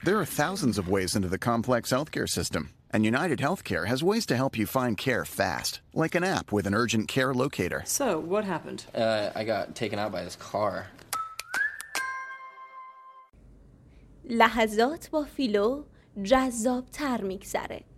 There are thousands of ways into the complex healthcare system, and United Healthcare has ways to help you find care fast, like an app with an urgent care locator. So, what happened? I got taken out by this car. لحظات با فیلو جذاب‌تر می‌گذره.